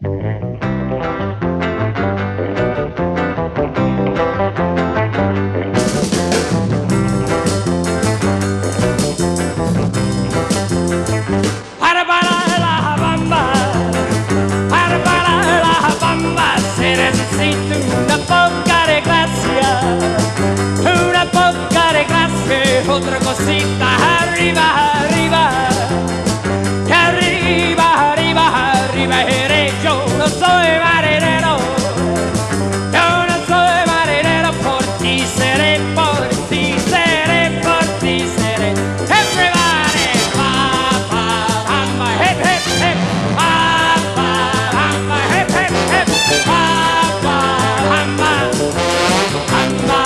Otra cosita arriba, arriba, que arriba, arriba, arriba iré. Yo no soy marinero, yo no soy marinero, por ti seré, por ti seré, por ti seré. Everybody, pa, pa, bamba, hip, hip, hip, pa, pa, bamba, hip, hip, hip, pa, pa, bamba, bamba.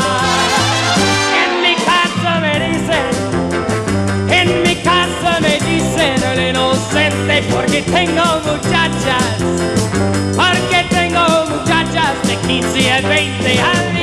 Porque tengo muchachas de 15 a 20 años.